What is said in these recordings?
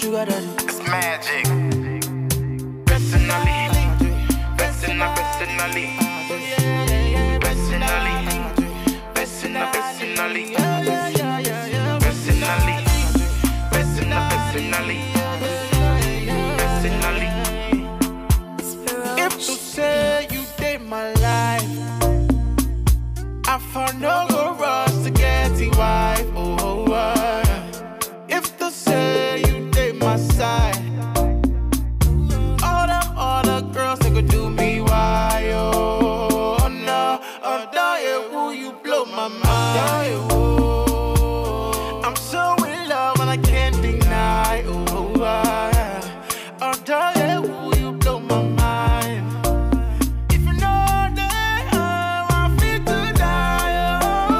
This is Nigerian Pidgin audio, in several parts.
sugar daddy. It's magic. Personally. Personally. Personally. Personally. If you say you date my life, I found no go rush to get the wife. If you say you date my side, all them other girls they could do me why? Oh no, oh die who you blow my mind. I'm so in love and I can't deny. Oh die who you blow my mind. If you know that I feel to die.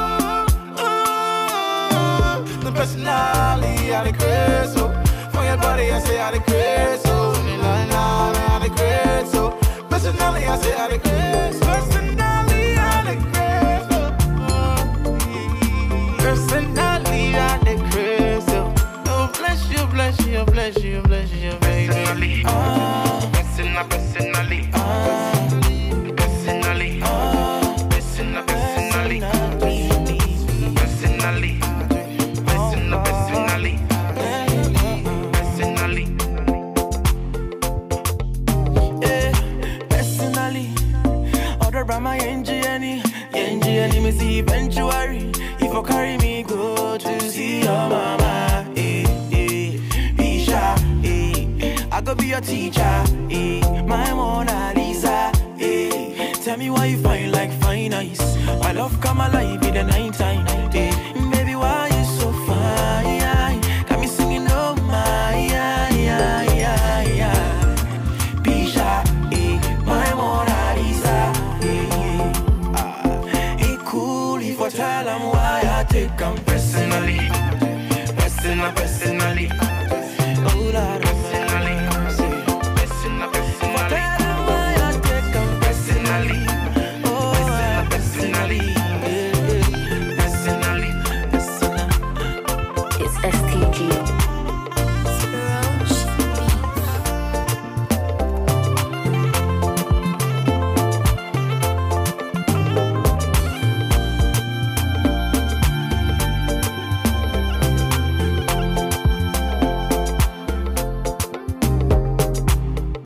The personality of the crystal. For your body I say I the crystal. When you lie down I the crystal. Personality I say I the crystal. Personality I the crystal. Personality I the crystal. Oh bless you, bless you, bless you, bless you, baby. Personally. Personally. Personally. Personally. Personally. Personally, other by my NGN, me see eventually. If you carry me, go to see your mama. Bisha, I go be your teacher. My Mona Lisa. Tell me why you fine like fine ice. My love come alive in the night time.